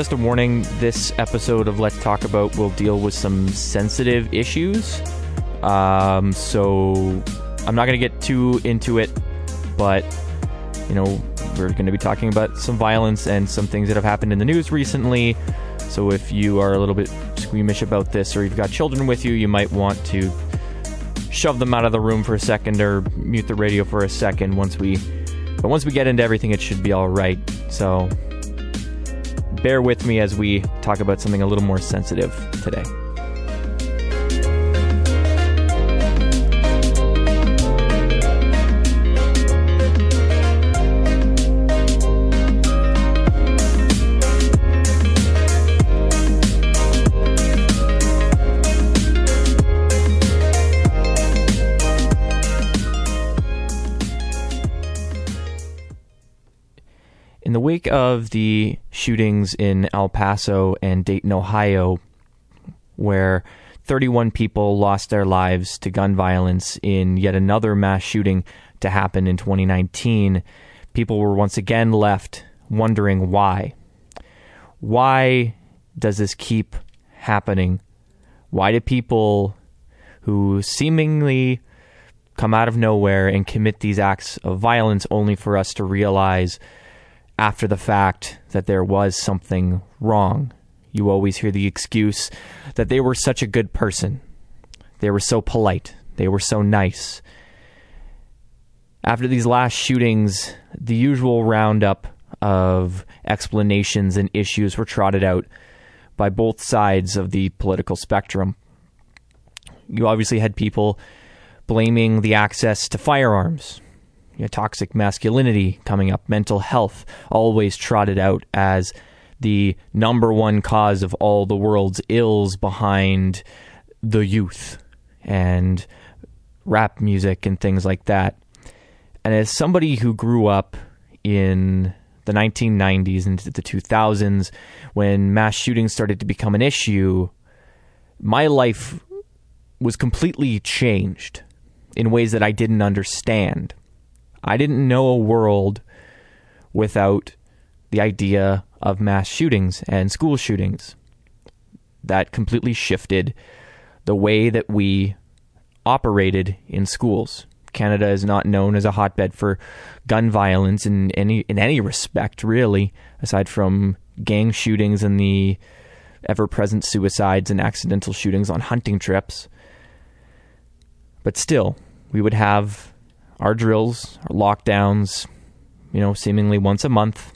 Just a warning, this episode of Let's Talk About will deal with some sensitive issues. So I'm not going to get too into it, but, you know, we're going to be talking about some violence and some things that have happened in the news recently. So if you are a little bit squeamish about this, or you've got children with you, you might want to shove them out of the room for a second or mute the radio for a second. Once we get into everything, it should be all right. So bear with me as we talk about something a little more sensitive today. In the wake of the shootings in El Paso and Dayton, Ohio, where 31 people lost their lives to gun violence in yet another mass shooting to happen in 2019, people were once again left wondering why. Why does this keep happening? Why do people who seemingly come out of nowhere and commit these acts of violence only for us to realize after the fact that there was something wrong? You always hear the excuse that they were such a good person. They were so polite. They were so nice. After these last shootings, the usual roundup of explanations and issues were trotted out by both sides of the political spectrum. You obviously had people blaming the access to firearms, toxic masculinity coming up, mental health, always trotted out as the number one cause of all the world's ills behind the youth and rap music and things like that. And as somebody who grew up in the 1990s into the 2000s, when mass shootings started to become an issue, my life was completely changed in ways that I didn't understand. I didn't know a world without the idea of mass shootings and school shootings. That completely shifted the way that we operated in schools. Canada is not known as a hotbed for gun violence in any respect, really, aside from gang shootings and the ever-present suicides and accidental shootings on hunting trips. But still, we would have our drills, our lockdowns, seemingly once a month.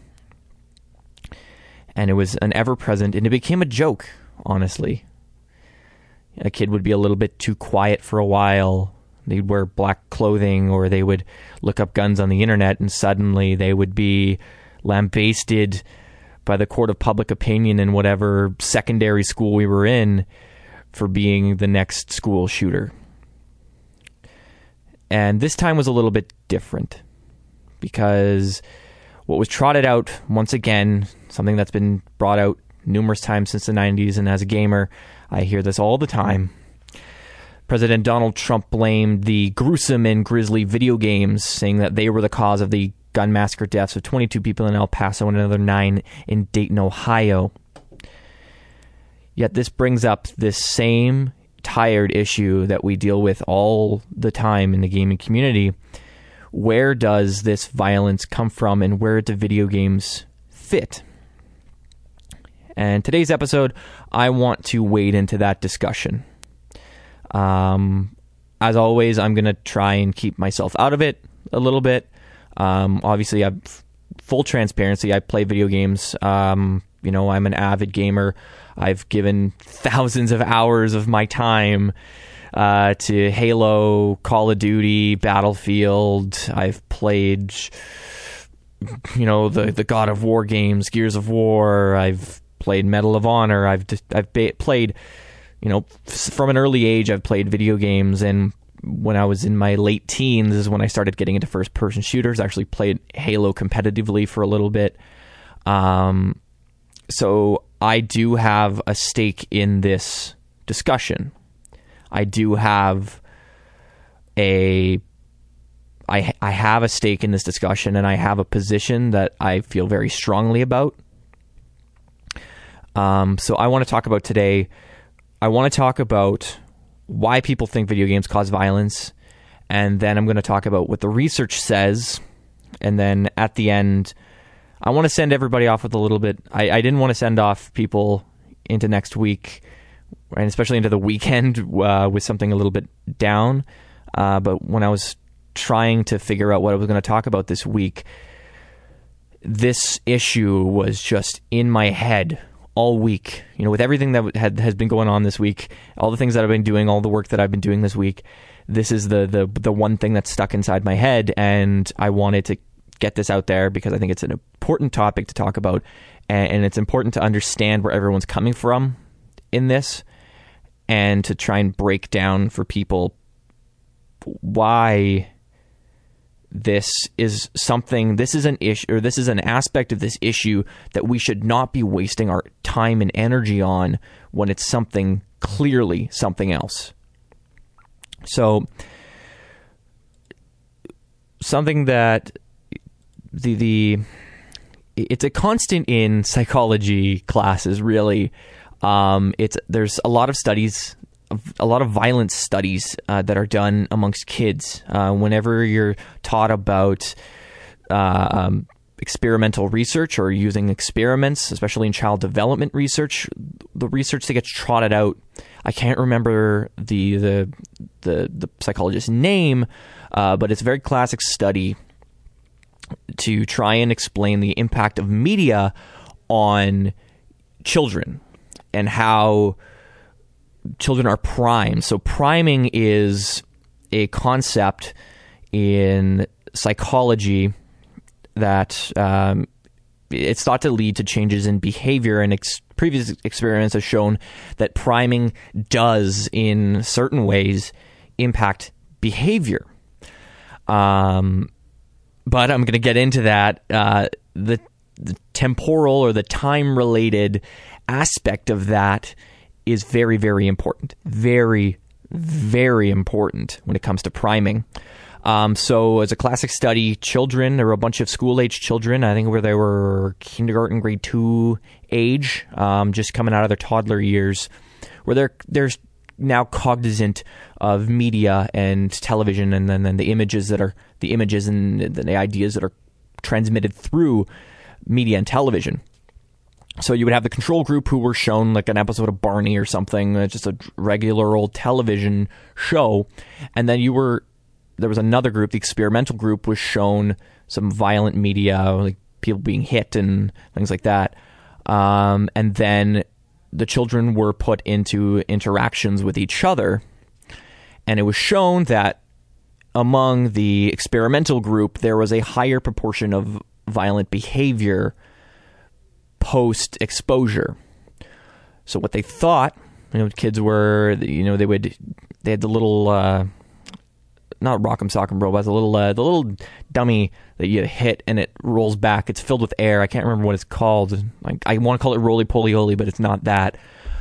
And it was an ever-present, and it became a joke, honestly. A kid would be a little bit too quiet for a while. They'd wear black clothing, or they would look up guns on the internet, and suddenly they would be lambasted by the court of public opinion in whatever secondary school we were in for being the next school shooter. And this time was a little bit different, because what was trotted out, once again, something that's been brought out numerous times since the 90s, and as a gamer, I hear this all the time. President Donald Trump blamed the gruesome and grisly video games, saying that they were the cause of the gun massacre deaths of 22 people in El Paso and another 9 in Dayton, Ohio. Yet this brings up this same tired issue that we deal with all the time in the gaming community. Where does this violence come from, and where do video games fit? And today's episode, I want to wade into that discussion. As always, I'm going to try and keep myself out of it a little bit. Obviously, full transparency, I play video games. I'm an avid gamer. I've given thousands of hours of my time to Halo, Call of Duty, Battlefield. I've played, the God of War games, Gears of War. I've played Medal of Honor. I've played, from an early age, I've played video games. And when I was in my late teens is when I started getting into first-person shooters. I actually played Halo competitively for a little bit. So I do have a stake in this discussion. I do have I have a stake in this discussion, and I have a position that I feel very strongly about. So I want to talk about today, I want to talk about why people think video games cause violence, and then I'm going to talk about what the research says, and then at the end, I want to send everybody off with a little bit. I didn't want to send off people into next week, and especially into the weekend, with something a little bit down, but when I was trying to figure out what I was going to talk about this week, this issue was just in my head all week. With everything that has been going on this week, all the things that I've been doing, all the work that I've been doing this week, this is the one thing that's stuck inside my head, and I wanted to get this out there because I think it's an important topic to talk about, and it's important to understand where everyone's coming from in this, and to try and break down for people why this is an issue, or this is an aspect of this issue that we should not be wasting our time and energy on when it's clearly something else. So, something that it's a constant in psychology classes, really. There's a lot of studies, a lot of violence studies that are done amongst kids. Whenever you're taught about experimental research or using experiments, especially in child development research, the research that gets trotted out, I can't remember the psychologist's name, but it's a very classic study to try and explain the impact of media on children and how children are primed. So priming is a concept in psychology that it's thought to lead to changes in behavior, and previous experiments have shown that priming does, in certain ways, impact behavior. But I'm going to get into that. The temporal or the time-related aspect of that is very, very important. Very, very important when it comes to priming. So as a classic study, children, there were a bunch of school-age children, I think where they were kindergarten, grade 2 age, just coming out of their toddler years, where they're now cognizant of media and television, and then the images and the ideas that are transmitted through media and television. So you would have the control group who were shown like an episode of Barney or something, just a regular old television show, and then there was another group, the experimental group, was shown some violent media, like people being hit and things like that, and then the children were put into interactions with each other, and it was shown that among the experimental group, there was a higher proportion of violent behavior post-exposure. So what they thought, kids were, they had the little, not Rock'em Sock'em Robots, the little dummy that you hit and it rolls back. It's filled with air. I can't remember what it's called. Like, I want to call it Roly Poly Oly, but it's not that.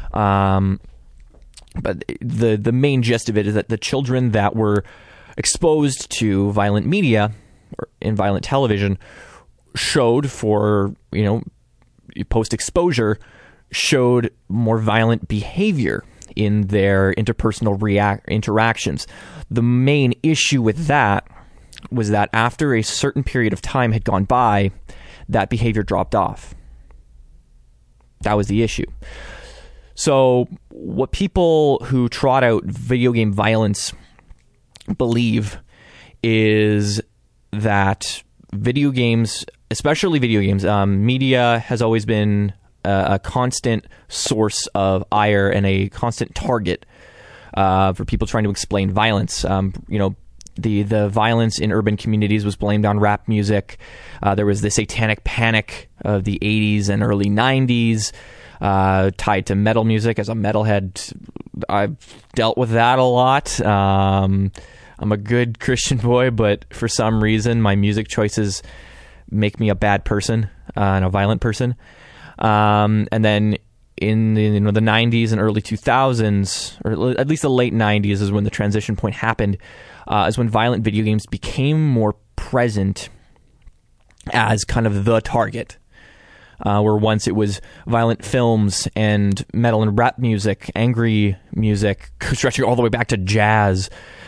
But the main gist of it is that the children that were exposed to violent media or in violent television showed, for post-exposure, showed more violent behavior in their interpersonal interactions. The main issue with that was that after a certain period of time had gone by, that behavior dropped off. That was the issue. So what people who trot out video game violence believe is that video games, especially video games, media has always been a constant source of ire and a constant target for people trying to explain violence. The violence in urban communities was blamed on rap music. There was the satanic panic of the 80s and early 90s, tied to metal music. As a metalhead, I've dealt with that a lot. I'm a good Christian boy, but for some reason, my music choices make me a bad person and a violent person. And then in the 90s and early 2000s, or at least the late 90s, is when the transition point happened, is when violent video games became more present as kind of the target. where once it was violent films and metal and rap music, angry music, stretching all the way back to jazz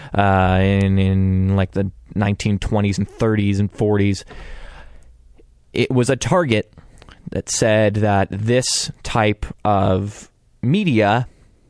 in like the 1920s and 30s and 40s. It was a target that said that this type of media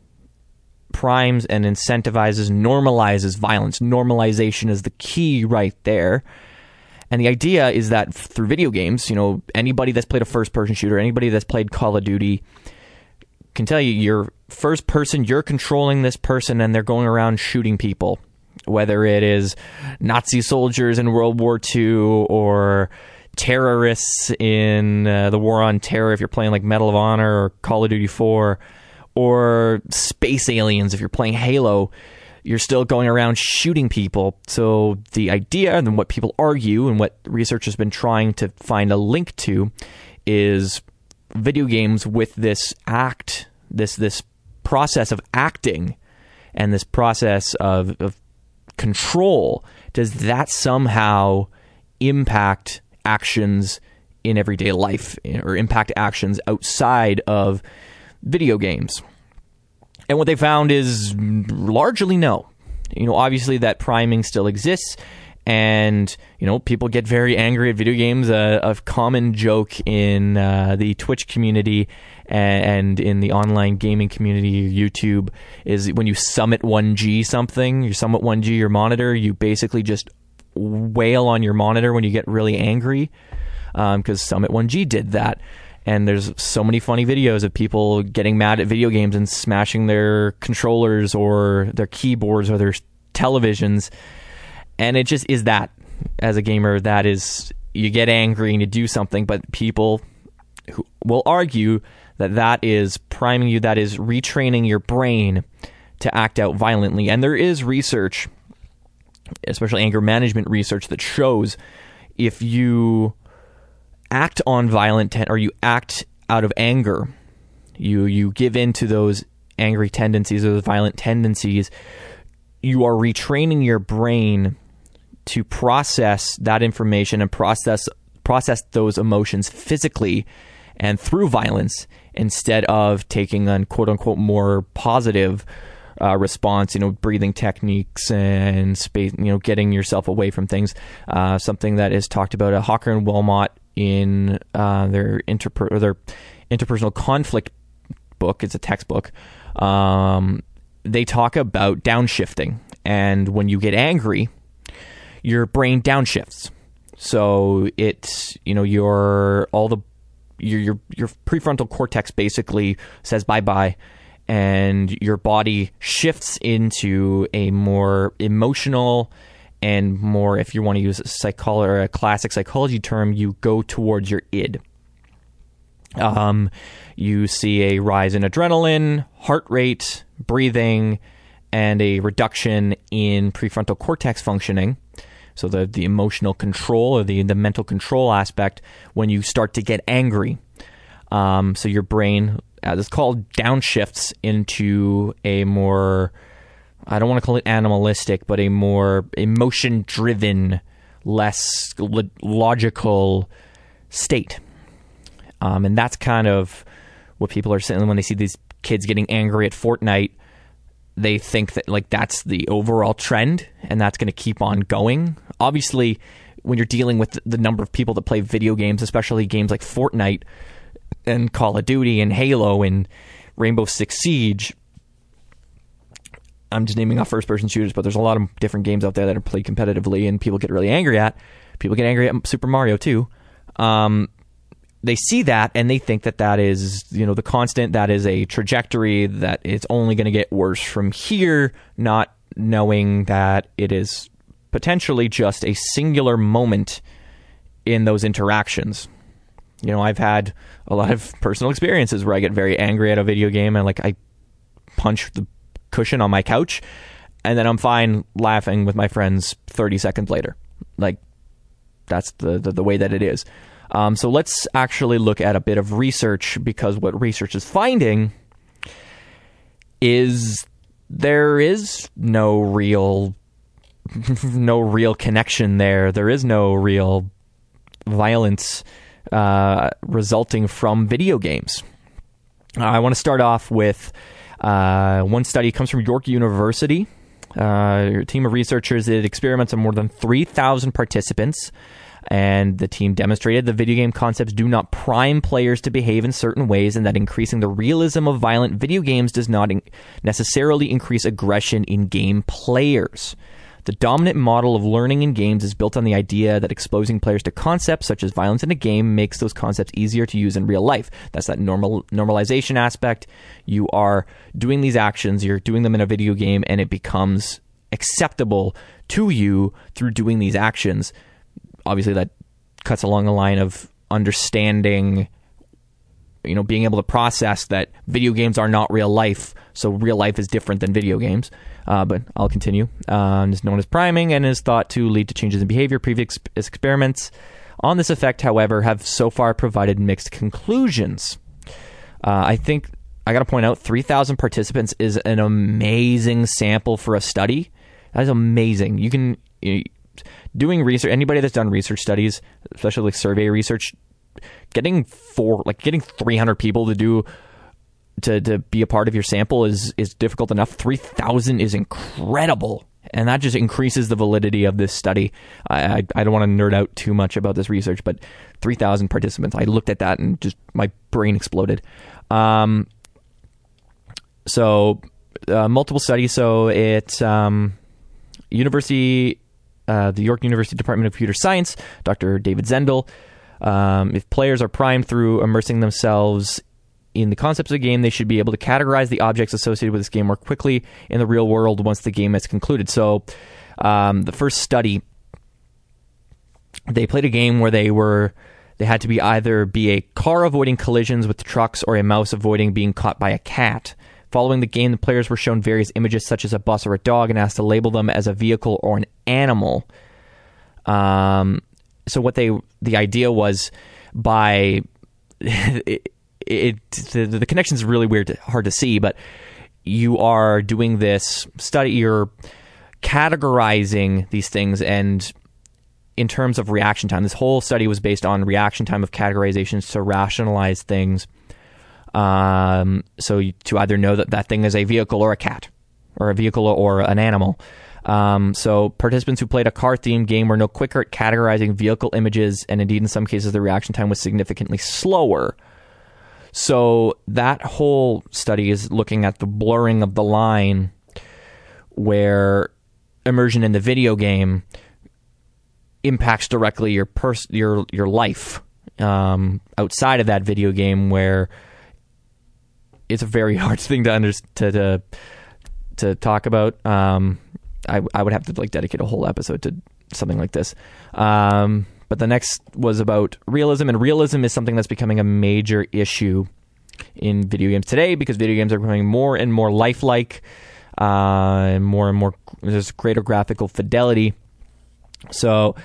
primes and incentivizes, normalizes violence. Normalization is the key right there. And the idea is that through video games, anybody that's played a first-person shooter, anybody that's played Call of Duty can tell you, you're first person, you're controlling this person, and they're going around shooting people. Whether it is Nazi soldiers in World War II or terrorists in the War on Terror, if you're playing like Medal of Honor or Call of Duty 4, or space aliens, if you're playing Halo, you're still going around shooting people. So the idea, and what people argue, and what research has been trying to find a link to, is video games with this act, this process of acting, and this process of control. Does that somehow impact actions in everyday life, or impact actions outside of video games? And what they found is largely no. Obviously that priming still exists, and people get very angry at video games. A common joke in the Twitch community and in the online gaming community, YouTube, is when you summit 1G something, you summit 1G your monitor, you basically just wail on your monitor when you get really angry, because Summit 1G did that. And there's so many funny videos of people getting mad at video games and smashing their controllers or their keyboards or their televisions. And it just is that, as a gamer, that is, you get angry and you do something, but people who will argue that that is priming you, that is retraining your brain to act out violently. And there is research, especially anger management research, that shows if you act on violent or you act out of anger, you give in to those angry tendencies or those violent tendencies, you are retraining your brain to process that information and process those emotions physically and through violence, instead of taking a quote unquote more positive response, breathing techniques and space, getting yourself away from things. Something that is talked about, Hawker and Wilmot in their interpersonal conflict book. It's a textbook. They talk about downshifting, and when you get angry, your brain downshifts. So it's your prefrontal cortex basically says bye-bye, and your body shifts into a more emotional and more, if you want to use a classic psychology term, you go towards your id. You see a rise in adrenaline, heart rate, breathing, and a reduction in prefrontal cortex functioning. So the emotional control, or the mental control aspect, when you start to get angry. So your brain, it's called, downshifts into a more, I don't want to call it animalistic, but a more emotion-driven, less logical state. And that's kind of what people are saying when they see these kids getting angry at Fortnite. They think that that's the overall trend, and that's going to keep on going. Obviously, when you're dealing with the number of people that play video games, especially games like Fortnite and Call of Duty and Halo and Rainbow Six Siege, I'm just naming off first-person shooters, but there's a lot of different games out there that are played competitively and people get really angry at. People get angry at Super Mario too. They see that and they think that is, the constant, that is a trajectory, that it's only going to get worse from here, not knowing that it is potentially just a singular moment in those interactions. I've had a lot of personal experiences where I get very angry at a video game and I punch the cushion on my couch, and then I'm fine laughing with my friends 30 seconds later. That's the way that it is. So let's actually look at a bit of research, because what research is finding is there is no real connection there. There is no real violence resulting from video games. I want to start off with one study comes from York University. A team of researchers did experiments on more than 3,000 participants, and the team demonstrated the video game concepts do not prime players to behave in certain ways, and that increasing the realism of violent video games does not necessarily increase aggression in game players. The dominant model of learning in games is built on the idea that exposing players to concepts such as violence in a game makes those concepts easier to use in real life. That's that normalization aspect. You are doing these actions, you're doing them in a video game, and it becomes acceptable to you through doing these actions. Obviously, that cuts along the line of understanding, being able to process that video games are not real life, so real life is different than video games. But I'll continue. It's known as priming and is thought to lead to changes in behavior. Previous experiments on this effect, however, have so far provided mixed conclusions. I think I got to point out 3,000 participants is an amazing sample for a study. That is amazing. You can... doing research, anybody that's done research studies, especially like survey research, getting 300 people to be a part of your sample is difficult enough. 3,000 is incredible, and that just increases the validity of this study. I don't want to nerd out too much about this research, but 3,000 participants. I looked at that and just my brain exploded. Multiple studies. So it's University. The York University Department of Computer Science, Dr. David Zendel. If players are primed through immersing themselves in the concepts of the game, they should be able to categorize the objects associated with this game more quickly in the real world once the game has concluded. So the first study, they played a game where they had to either be a car avoiding collisions with trucks or a mouse avoiding being caught by a cat. Following the game, the players were shown various images such as a bus or a dog and asked to label them as a vehicle or an animal. So what the idea was by the connection is really weird, hard to see, but you are doing this study, you're categorizing these things, and in terms of reaction time, this whole study was based on reaction time of categorizations to rationalize things. So to either know that thing is a vehicle or a cat, or a vehicle or an animal. So participants who played a car-themed game were no quicker at categorizing vehicle images, and indeed in some cases the reaction time was significantly slower. So that whole study is looking at the blurring of the line where immersion in the video game impacts directly your life outside of that video game, where it's a very hard thing to talk about. I would have to dedicate a whole episode to something like this. But the next was about realism, and realism is something that's becoming a major issue in video games today because video games are becoming more and more lifelike, and more there's greater graphical fidelity. So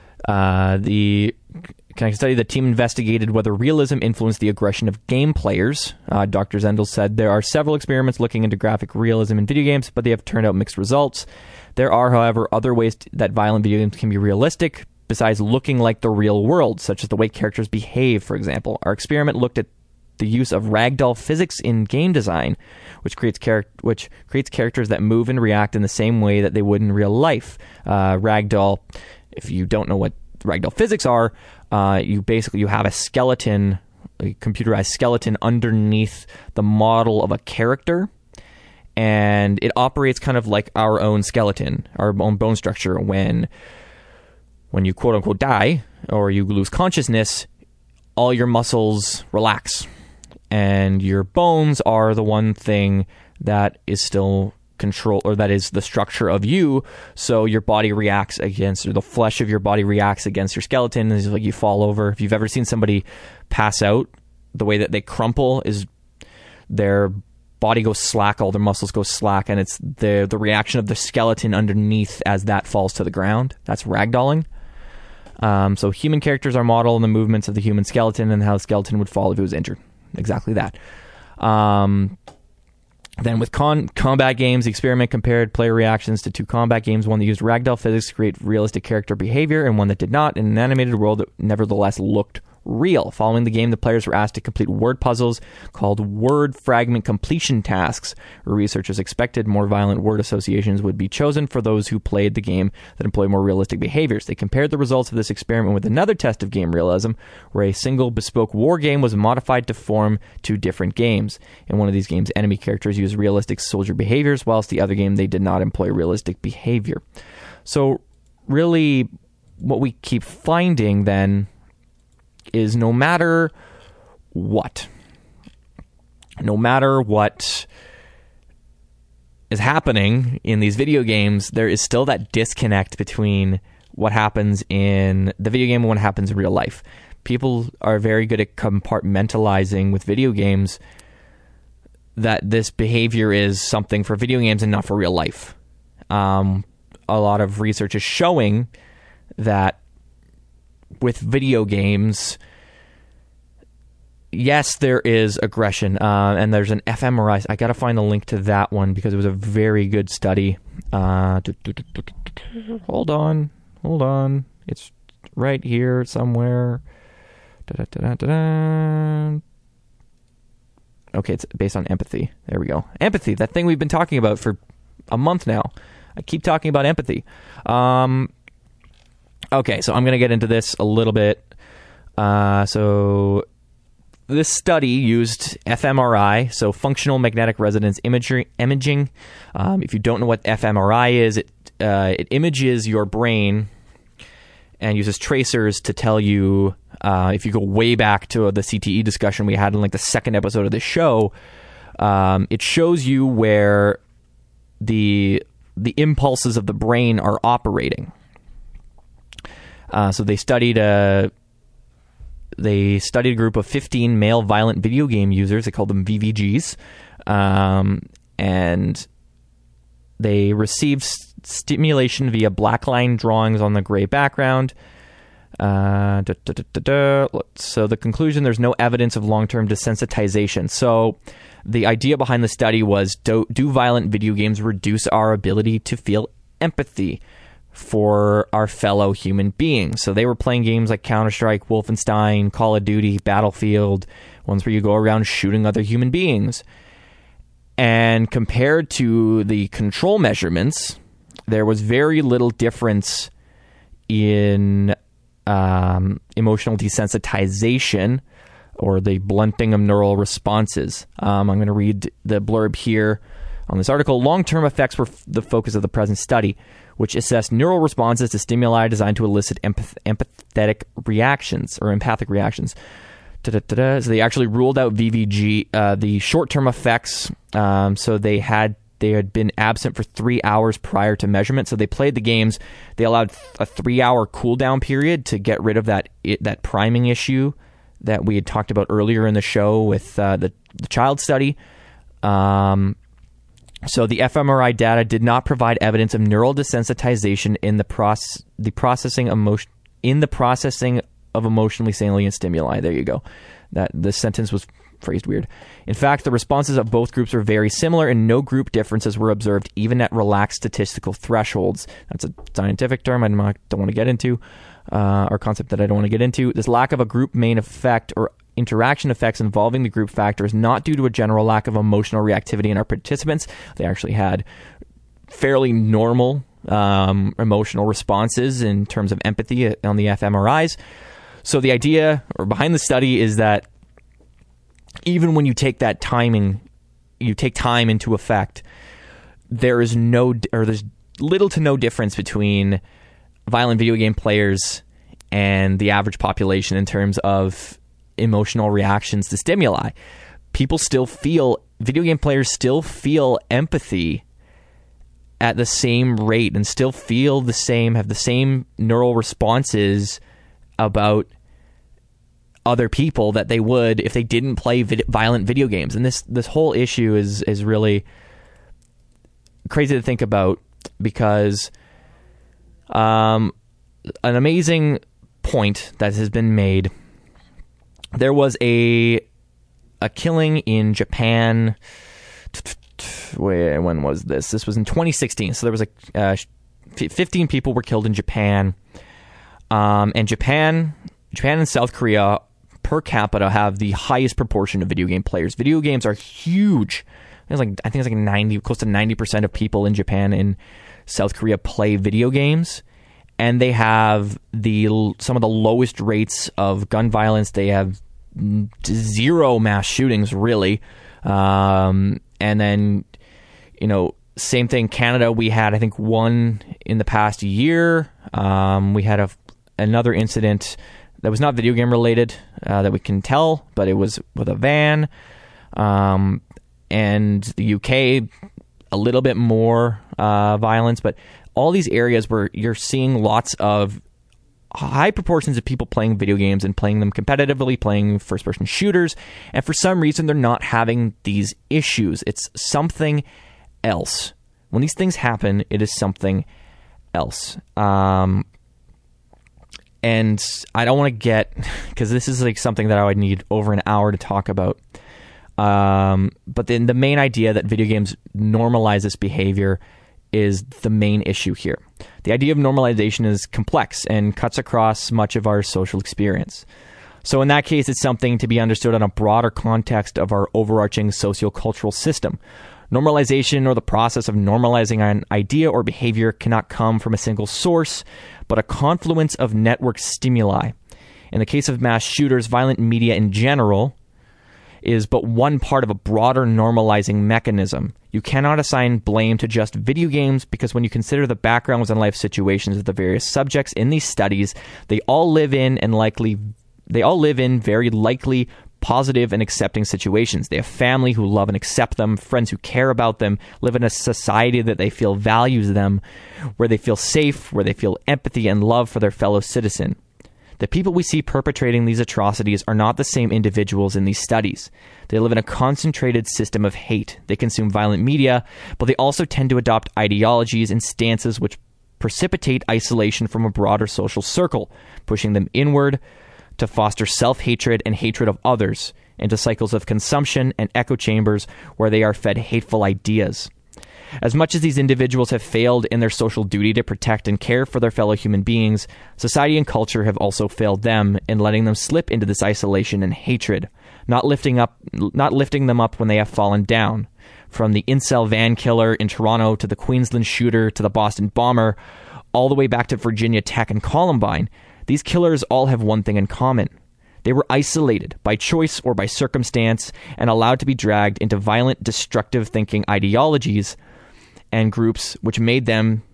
the study, the team investigated whether realism influenced the aggression of game players. Dr. Zendel said there are several experiments looking into graphic realism in video games, but they have turned out mixed results. There are, however, other ways that violent video games can be realistic besides looking like the real world, such as the way characters behave, for example. Our experiment looked at the use of ragdoll physics in game design, which creates characters that move and react in the same way that they would in real life. Ragdoll, if you don't know what ragdoll physics are, you have a skeleton, a computerized skeleton underneath the model of a character, and it operates kind of like our own skeleton, our own bone structure. When you quote unquote die or you lose consciousness, all your muscles relax, and your bones are the one thing that is still control, or that is the structure of you. So your body reacts against, or the flesh of your body reacts against your skeleton. It's like you fall over. If you've ever seen somebody pass out, the way that they crumple is their body goes slack, all their muscles go slack, and it's the reaction of the skeleton underneath as that falls to the ground. That's ragdolling. So human characters are modeled on the movements of the human skeleton and how the skeleton would fall if it was injured. Exactly that. Then with combat games, the experiment compared player reactions to two combat games, one that used ragdoll physics to create realistic character behavior and one that did not, in an animated world that nevertheless looked real. Following the game, the players were asked to complete word puzzles called word fragment completion tasks, where researchers expected more violent word associations would be chosen for those who played the game that employ more realistic behaviors. They compared the results of this experiment with another test of game realism, where a single bespoke war game was modified to form two different games. In one of these games, enemy characters used realistic soldier behaviors, whilst the other game they did not employ realistic behavior. So really, what we keep finding then is no matter what is happening in these video games, there is still that disconnect between what happens in the video game and what happens in real life. People are very good at compartmentalizing with video games that this behavior is something for video games and not for real life. A lot of research is showing that with video games, yes, there is aggression, and there's an fMRI. I got to find the link to that one because it was a very good study. Hold on. It's right here somewhere. Okay, it's based on empathy. There we go. Empathy, that thing we've been talking about for a month now. I keep talking about empathy. Okay, so I'm going to get into this a little bit. So this study used fMRI, so functional magnetic resonance imaging. If you don't know what fMRI is, it images your brain and uses tracers to tell you, if you go way back to the CTE discussion we had in like the second episode of the show, it shows you where the impulses of the brain are operating. So they studied a group of 15 male violent video game users. They called them VVGs, and they received stimulation via black line drawings on the gray background. So the conclusion: there's no evidence of long-term desensitization. So the idea behind the study was: do violent video games reduce our ability to feel empathy for our fellow human beings? So they were playing games like Counter-Strike, Wolfenstein, Call of Duty, Battlefield, ones where you go around shooting other human beings. And compared to the control measurements, there was very little difference in emotional desensitization or the blunting of neural responses. I'm going to read the blurb here on this article. Long-term effects were the focus of the present study, which assessed neural responses to stimuli designed to elicit empathic reactions. So they actually ruled out VVG, the short-term effects. So they had been absent for 3 hours prior to measurement. So they played the games. They allowed a 3-hour cooldown period to get rid of that priming issue that we had talked about earlier in the show with the child study. So the fMRI data did not provide evidence of neural desensitization in the processing of emotionally salient stimuli. There you go. The sentence was phrased weird. In fact, the responses of both groups were very similar, and no group differences were observed, even at relaxed statistical thresholds. That's a scientific term I don't want to get into, or concept that I don't want to get into. This lack of a group main effect or interaction effects involving the group factor is not due to a general lack of emotional reactivity in our participants. They actually had fairly normal emotional responses in terms of empathy on the fMRIs. So the idea or behind the study is that even when you take that timing, you take time into effect, there's little to no difference between violent video game players and the average population in terms of emotional reactions to stimuli. Video game players still feel empathy at the same rate and still feel the same, have the same neural responses about other people that they would if they didn't play violent video games. And this whole issue is really crazy to think about, because an amazing point that has been made. There was a killing in Japan. When was this? This was in 2016. So there was 15 people were killed in Japan. And Japan and South Korea per capita have the highest proportion of video game players. Video games are huge. I think it's like close to 90% of people in Japan and South Korea play video games, and they have some of the lowest rates of gun violence. They have zero mass shootings, really. And then, same thing. Canada, we had, I think, one in the past year. We had another incident that was not video game related that we can tell, but it was with a van. And the UK, a little bit more violence, but all these areas where you're seeing lots of high proportions of people playing video games and playing them competitively, playing first-person shooters, and for some reason they're not having these issues. It's something else. When these things happen, it is something else. And I don't want to get, because this is like something that I would need over an hour to talk about. But then the main idea that video games normalize this behavior is the main issue here. The idea of normalization is complex and cuts across much of our social experience. So in that case, it's something to be understood on a broader context of our overarching sociocultural system. Normalization, or the process of normalizing an idea or behavior, cannot come from a single source, but a confluence of network stimuli. In the case of mass shooters, violent media in general is but one part of a broader normalizing mechanism. You cannot assign blame to just video games, because when you consider the backgrounds and life situations of the various subjects in these studies, they all live in very likely positive and accepting situations. They have family who love and accept them, friends who care about them, live in a society that they feel values them, where they feel safe, where they feel empathy and love for their fellow citizen. The people we see perpetrating these atrocities are not the same individuals in these studies. They live in a concentrated system of hate. They consume violent media, but they also tend to adopt ideologies and stances which precipitate isolation from a broader social circle, pushing them inward to foster self-hatred and hatred of others, into cycles of consumption and echo chambers where they are fed hateful ideas. As much as these individuals have failed in their social duty to protect and care for their fellow human beings, society and culture have also failed them in letting them slip into this isolation and hatred, not lifting them up when they have fallen down. From the incel van killer in Toronto to the Queensland shooter to the Boston bomber, all the way back to Virginia Tech and Columbine, these killers all have one thing in common. They were isolated by choice or by circumstance and allowed to be dragged into violent, destructive thinking ideologies and groups which made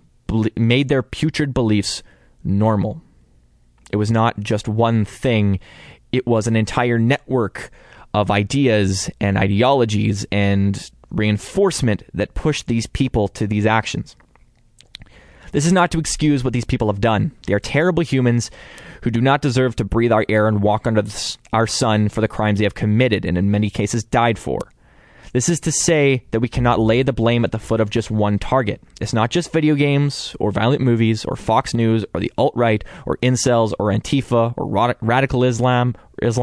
their putrid beliefs normal. It was not just one thing. It was an entire network of ideas and ideologies and reinforcement that pushed these people to these actions. This is not to excuse what these people have done. They are terrible humans who do not deserve to breathe our air and walk under our sun for the crimes they have committed and in many cases died for. This is to say that we cannot lay the blame at the foot of just one target. It's not just video games, or violent movies, or Fox News, or the alt-right, or incels, or Antifa, or radical Islam,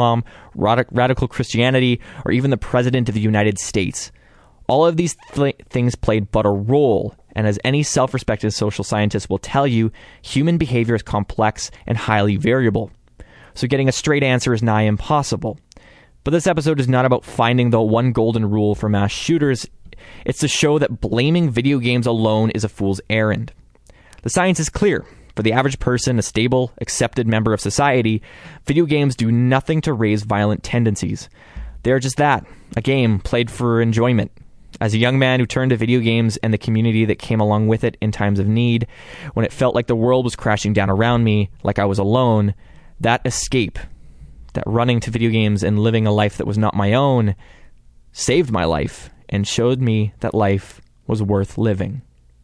radical Christianity, or even the President of the United States. All of these things played but a role, and as any self-respecting social scientist will tell you, human behavior is complex and highly variable. So getting a straight answer is nigh impossible. But this episode is not about finding the one golden rule for mass shooters. It's to show that blaming video games alone is a fool's errand. The science is clear. For the average person, a stable, accepted member of society, video games do nothing to raise violent tendencies. They are just that, a game played for enjoyment. As a young man who turned to video games and the community that came along with it in times of need, when it felt like the world was crashing down around me, like I was alone, that escape, that running to video games and living a life that was not my own, saved my life and showed me that life was worth living.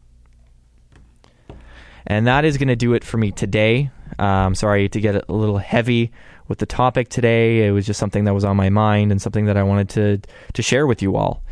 And that is going to do it for me today. Sorry to get a little heavy with the topic today. It was just something that was on my mind and something that I wanted to share with you all.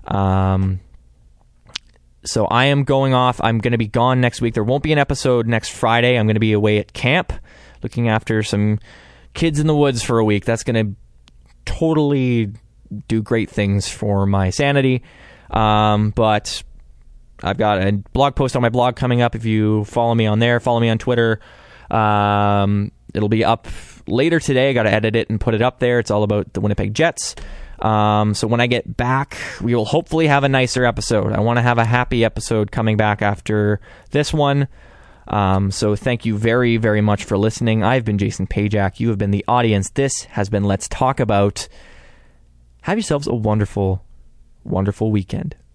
So I am going off. I'm going to be gone next week. There won't be an episode next Friday. I'm going to be away at camp looking after some kids in the woods for a week. That's going to totally do great things for my sanity. But I've got a blog post on my blog coming up. If you follow me on there, follow me on Twitter. It'll be up later today. I got to edit it and put it up there. It's all about the Winnipeg Jets. So when I get back, we will hopefully have a nicer episode. I want to have a happy episode coming back after this one. So thank you very, very much for listening. I've been Jason Pajak. You have been the audience. This has been Let's Talk About. Have yourselves a wonderful, wonderful weekend.